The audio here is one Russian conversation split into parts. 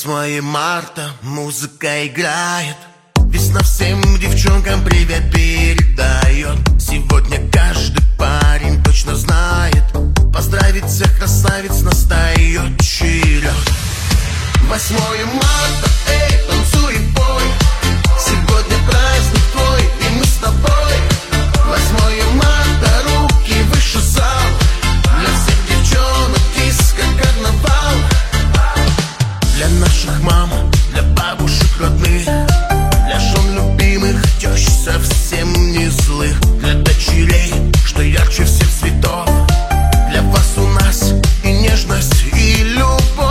8 марта, музыка играет. Весна всем девчонкам привет передает. Сегодня каждый парень точно знает, поздравить всех красавиц настает черед. 8 марта, эй, танцуй и пой. Сегодня праздник твой, и мы с тобой. 8 марта, руки выше зал. Для всех девчонок диско, карнавал. Для наших мам, для бабушек родных, для жен любимых, тещ совсем не злых, для дочерей, что ярче всех цветов. Для вас у нас и нежность, и любовь.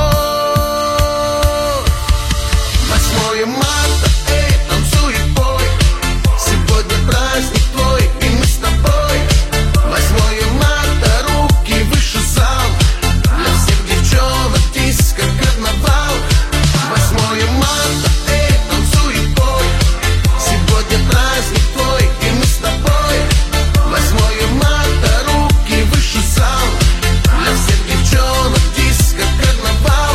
8 марта, эй, танцуй и пой. Сегодня праздник твой, и мы с тобой. 8 марта, руки выше зал. Для всех девчонок диско, карнавал. 8 марта, эй, танцуй и пой. Сегодня праздник твой, и мы с тобой. 8 марта, руки выше зал. Для всех девчонок диско, карнавал.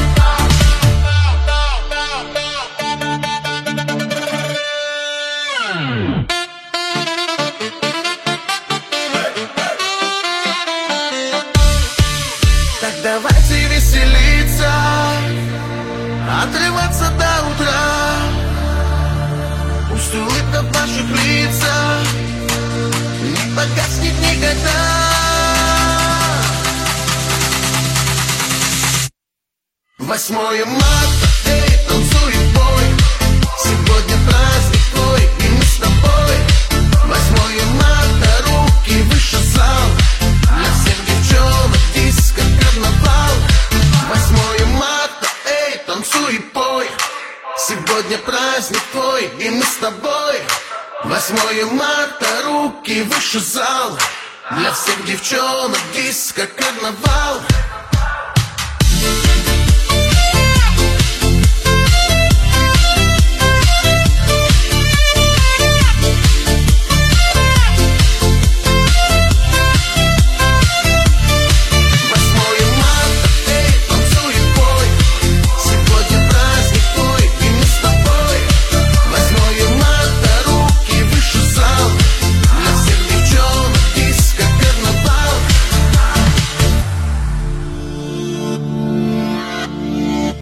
Так давайте веселиться, отрываться до утра. Пусть улыбка в наших лицах не погаснет никогда. 8 марта, эй, танцуй и пой. Сегодня праздник твой, и мы с тобой. 8 марта, руки выше зал. Для всех девчонок диско, карнавал. 8 марта, эй, танцуй и пой. Сегодня праздник твой, и мы с тобой. 8 марта, руки выше зал. Для всех девчонок диско, карнавал.